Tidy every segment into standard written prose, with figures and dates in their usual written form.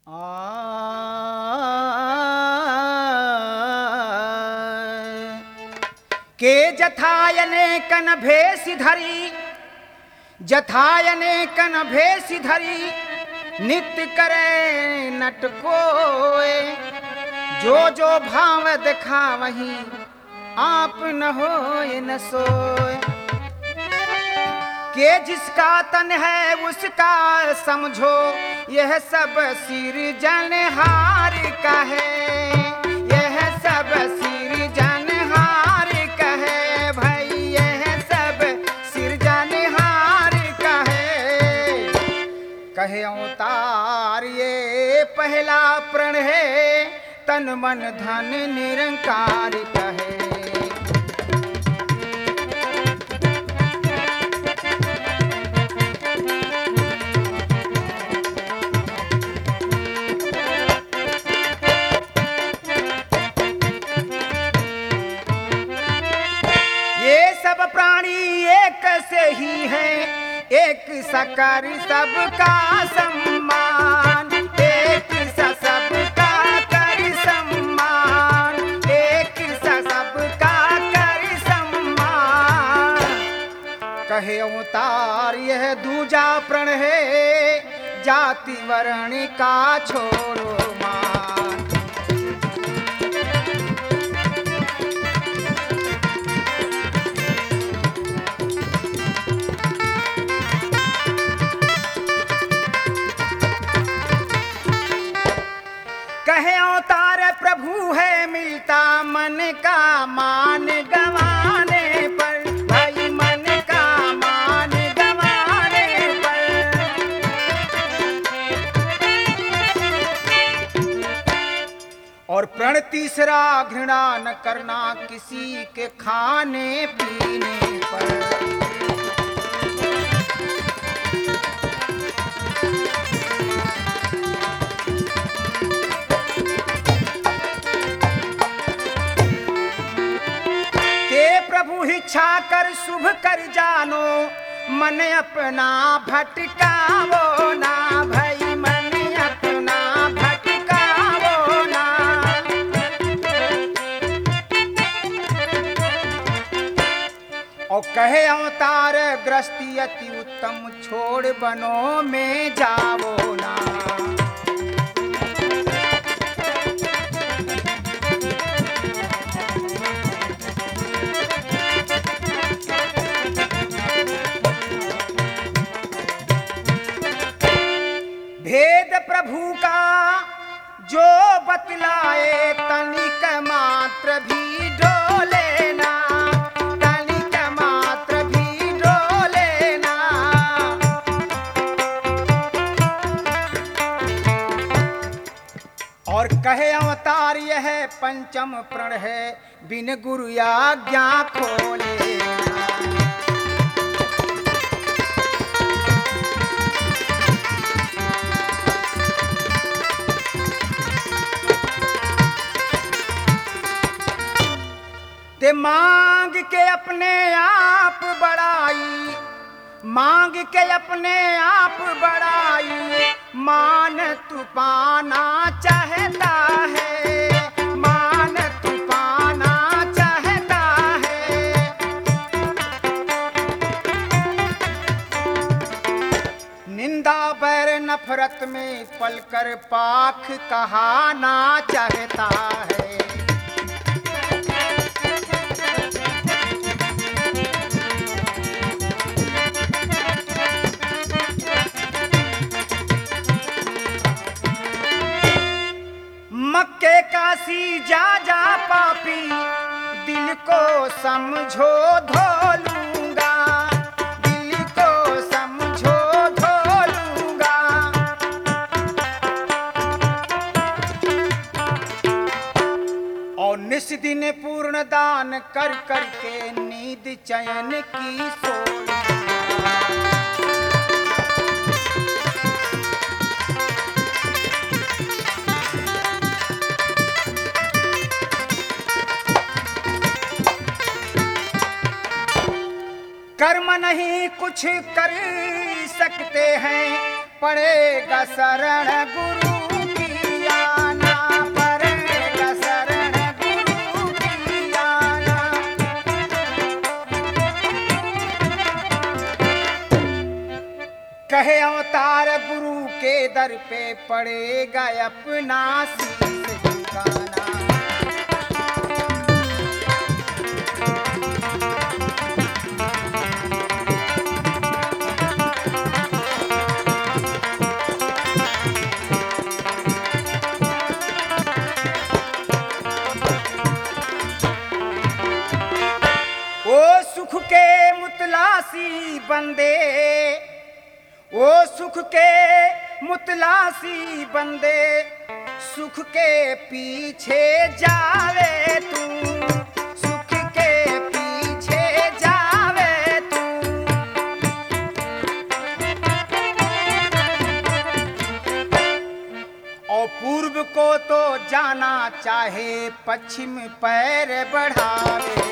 के जथायने कन भेष धरी, जथायने कन भेष धरी, नित्य करे नटकोए। जो जो भाव दिखा वही आप न होए न सोए। के जिसका तन है उसका समझो, यह सब सिरजनहार का है। यह सब सिरजनहार का है भाई, यह सब सिरजनहार का है। कहे अवतार ये पहला प्रण है, तन मन धन निरंकार कहे। प्राणी एक से ही है, एक सा कर सबका सम्मान। एक सा सबका कर सम्मान, एक सा सबका कर सम्मान। कहे अवतार यह दूजा प्रण है, जाति वर्ण का छोड़ो मान। कहे अवतार प्रभु है मिलता मन का मान गवाने पर, भाई मन का मान गवाने पर। और प्रण तीसरा घृणा न करना किसी के खाने पीने पर। प्रभु इच्छा कर शुभ कर जानो, मन अपना भटकावो ना भाई, मन अपना भटकावो ना। और कहे अवतार गृहस्थी अति उत्तम, छोड़ बनों में जावो ना। भेद प्रभु का जो बतलाए, तनिक मात्र भी डोले ना, तनिक मात्र भी डोले ना। और कहे अवतार यह पंचम प्रण है, बिन गुरु आज्ञा खोले ना। ते मांग के अपने आप बड़ाई, मांग के अपने आप बड़ाई, मान तू पाना चाहता है, मान तू पाना चाहता है। निंदा बैर नफरत में पलकर पाख कहाना चाहता है। मक्के काशी जा जा पापी, दिल को समझो धो लूंगा, दिल को समझो धो लूंगा। और निस दिन पूर्ण दान कर करके नींद चैन की सो लूंगा। कर्म नहीं कुछ कर सकते हैं, पड़ेगा शरण गुरु की दर पे पड़ेगा अपना शीश झुकाना। ओ सुख के मुतलासी बंदे, ओ सुख के मुतलासी बंदे, सुख के पीछे जावे तू, सुख के पीछे जावे तू। और पूर्व को तो जाना चाहे, पश्चिम पैर बढ़ावे।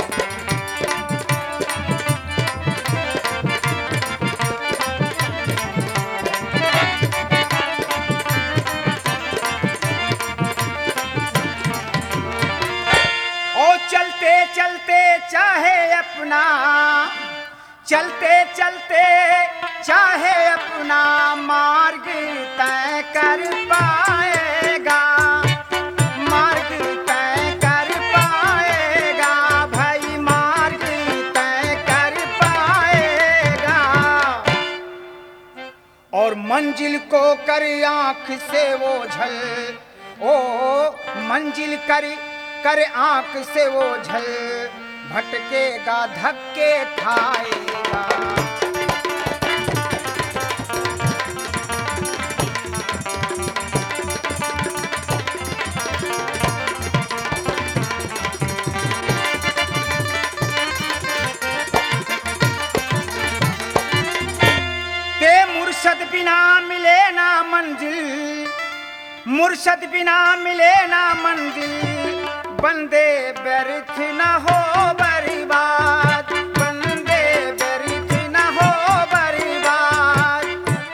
चलते चलते चाहे अपना, चलते चलते चाहे अपना मार्ग तय कर पाएगा, मार्ग तय कर पाएगा भाई, मार्ग तय कर पाएगा। और मंजिल को कर आंख से वो झल, ओ मंजिल कर आंख से वो झल, भटकेगा धक्के खाएगा। ते मुर्शद बिना मिले ना मंजिल, मुर्शद बिना मिले ना मंजिल, बंदे व्यर्थ न हो बर्बाद, बंदे व्यर्थ न हो बर्बाद।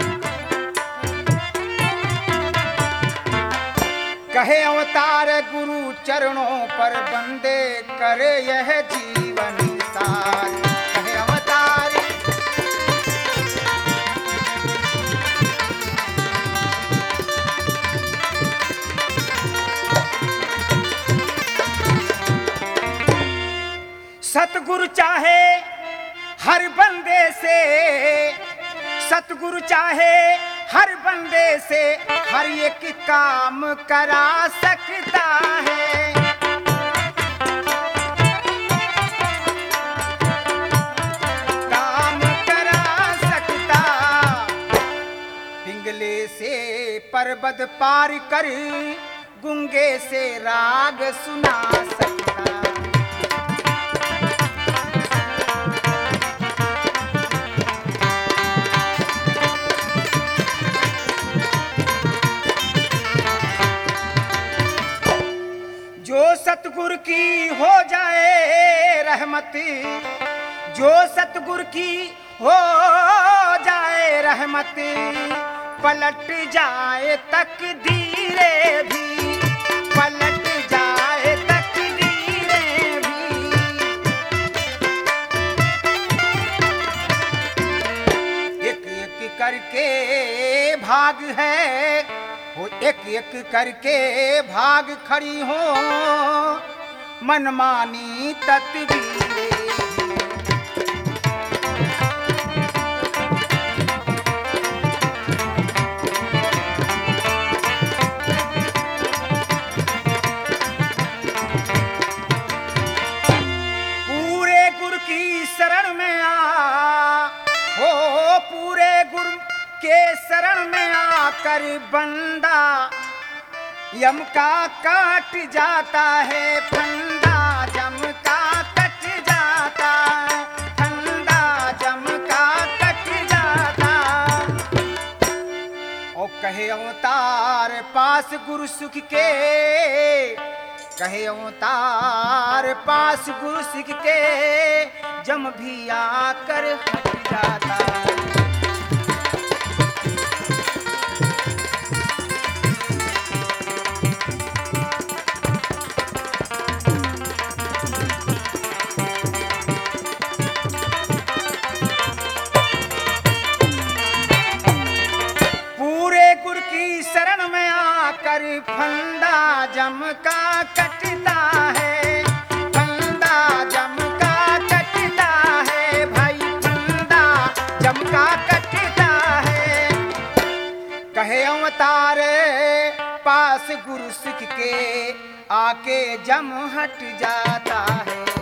कहे अवतार गुरु चरणों पर बंदे करे यह जीवन सार। कहे अवतार सतगुरु चाहे हर बंदे से, सतगुरु चाहे हर बंदे से हर एक काम करा सकता है। काम करा सकता, पिंगले से पर्वत पार कर गुंगे से राग सुना सकता। जो सतगुरु की हो जाए रहमत, जो सतगुरु की हो जाए रहमत, पलट जाए तकदीरें भी, पलट जाए तकदीरें भी। एक एक करके भाग है, वो एक एक करके भाग खड़ी हो मनमानी तदबीरें। पूरे गुरु की शरण में आ, हो पूरे गुरु के शरण में आकर बंदा यम का काट जाता है फंदा, जम का कट जाता है फंदा, जम का कट जाता। और कहे अवतार पास गुरु सुख के, कहे अवतार पास गुरु सुख के, जम भी आकर हट जाता। अवतार फंदा जम का कटता है, फंदा जम का कटता है भाई, फंदा जम का कटता है। कहे अवतार पास गुरु सिख के, आके जम हट जाता है।